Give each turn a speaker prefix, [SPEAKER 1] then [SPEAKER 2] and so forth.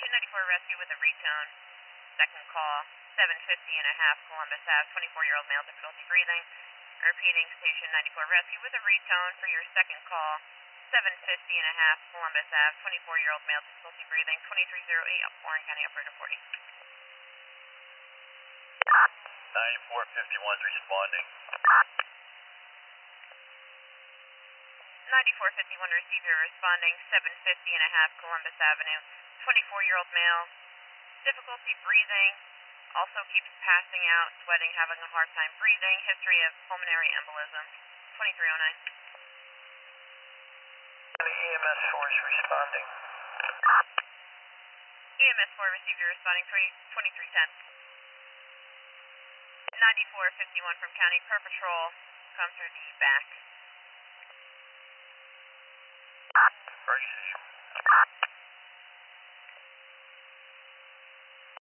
[SPEAKER 1] 94 rescue with a retone. Second call, 750.5 Columbus Ave, 24-year-old male, difficulty breathing. Repeating, station 94 rescue with a retone for your second call, 750.5 Columbus Ave, 24-year-old male, difficulty breathing, 2308 Warren County, operator 40.
[SPEAKER 2] 9451 is responding.
[SPEAKER 1] 9451 receiver responding, 750.5 Columbus Avenue, 24-year-old male, difficulty breathing, also keeps passing out, sweating, having a hard time breathing, history of pulmonary embolism, 2309.
[SPEAKER 2] The EMS force responding.
[SPEAKER 1] EMS 4 receiver responding, 2310. 9451 from County Per Patrol, come through the back.
[SPEAKER 2] Emergency.